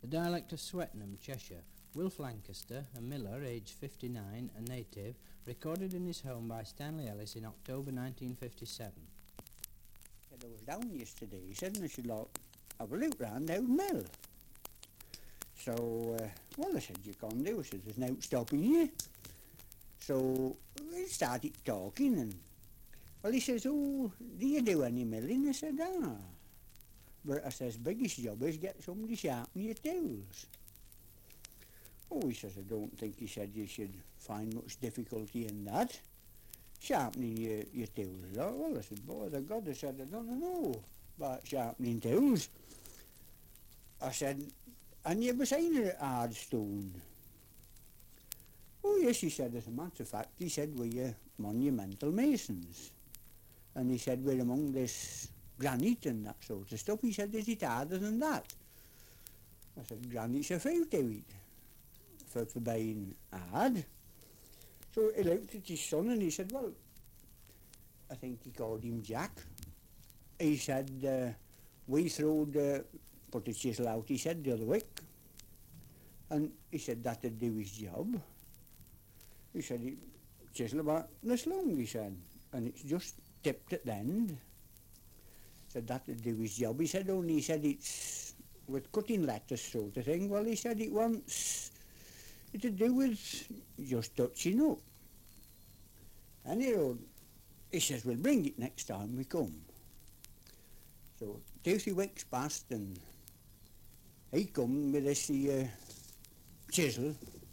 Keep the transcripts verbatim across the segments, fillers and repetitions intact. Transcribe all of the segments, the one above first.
dialect of Swettenham, Cheshire. Wilf Lancaster, a miller, aged fifty-nine, a native, recorded in his home by Stanley Ellis in October nineteen fifty-seven. I was down yesterday, he said, and I should like, have a look round Old Mill. So, uh, well, I said, you can't do, I said, there's no stopping you. So, we started talking, and, well, he says, oh, do you do any milling? I said, ah. But I says, biggest job is get somebody sharpen your tools. Oh, he says, I don't think, he said, you should find much difficulty in that, sharpening your, your tools. Oh, well, I said, boy, the God, I said, I don't know about sharpening tools. I said, and you ever seen a hard stone? Oh, yes, he said, as a matter of fact, he said, we're monumental masons. And he said, we're among this granite and that sort of stuff. He said, is it harder than that? I said, granite's a few to it, for, for being hard. So he looked at his son and he said, well, I think he called him Jack. He said, uh, we threw the, put the chisel out, he said, the other week. And he said that'd do his job. He said, he chisel about this long, he said, and it's just tipped at the end. Said that'd do his job. He said, only he said it's with cutting letters sort of thing. Well, he said it wants it to do with just touching up. Anyhow, he says, we'll bring it next time we come. So two, three weeks passed and he come with this uh, chisel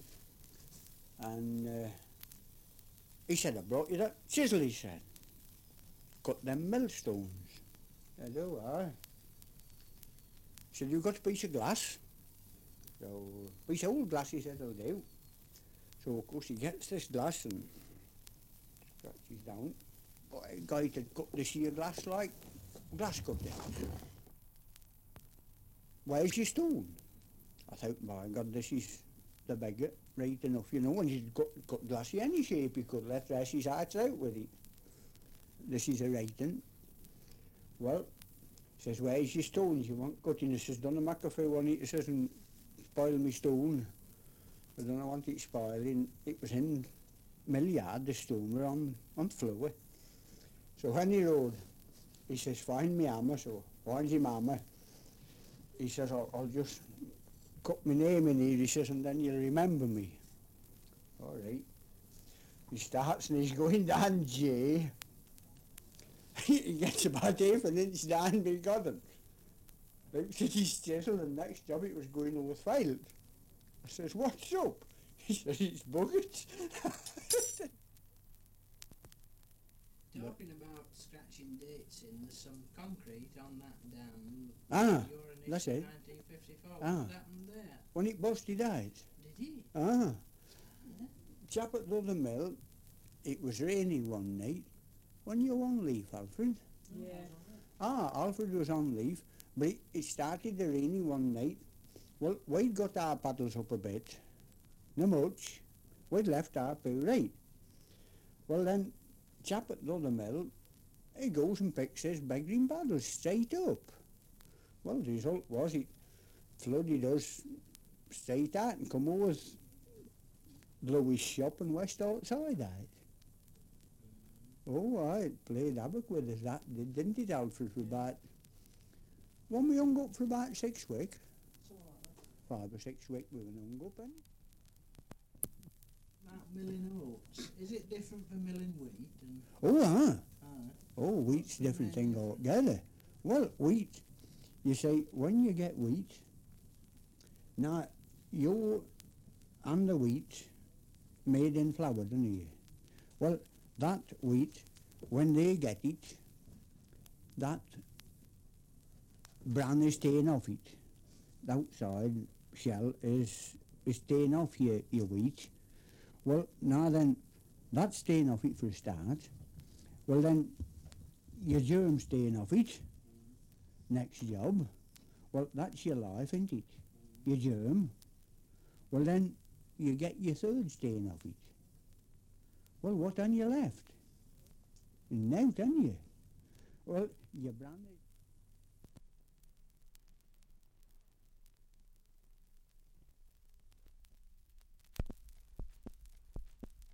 and uh, he said, I brought you that chisel, he said. Cut them millstones. I said, oh, aye. He said, you've got a piece of glass. So, a piece of old glass, he said, I'll do. So, of course, he gets this glass and scratches down. But a guy had cut this here glass like glass cutting. Where's your stone? I thought, my God, this is the beggar, right enough, you know, when he'd cut, cut glass in any shape he could, let rest his hearts out with it. This is a writing. Well, he says, where's your stones? You want cutting? He says, don't make a few on it, he says, and spoil me stone. I don't want it spoiling. It was in Milliard, the stone were on, on the floor. So when he rode, he says, find me hammer, so finds him hammer. He says, I'll, I'll just cut my name in here, he says, and then you'll remember me. All right. He starts and he's going down J. He gets about half an inch down by Godden. Looks at his chisel and next job it was going over filed. I says, what's up? He says, it's bugged. Talking about scratching dates in, there's some concrete on that dam. Ah, that's it. nineteen fifty-four. Ah. What happened there? When it busted out. Did he? Ah. Yeah. Chap at the other mill, it was raining one night. When you on leave, Alfred? Yeah. Ah, Alfred was on leave, but it, it started to raining one night. Well, we'd got our paddles up a bit, not much. We'd left our poo right. Well then, chap at the other mill, he goes and picks his big green paddles straight up. Well, the result was it flooded us straight out and come over Louis' shop and west outside that. Oh, aye, it played havoc with us, that did, didn't it, Alfred, for about, when we hung up for about six weeks, five or six weeks we were hung up in. About milling oats, is it different from milling wheat? And Oh, aye. ah, Oh, wheat's What's a the different main thing altogether. Well, wheat, you say, when you get wheat, now, you and the wheat made in flour, don't you? Well, that wheat, when they get it, that bran is taken off it. The outside shell is, is taken off your, your wheat. Well, now then, that's taken off it for a start. Well then, your germ's taken off it. Next job. Well, that's your life, isn't it? Your germ. Well then, you get your third taken off it. Well, what on you left? Now, can you? Well, your brand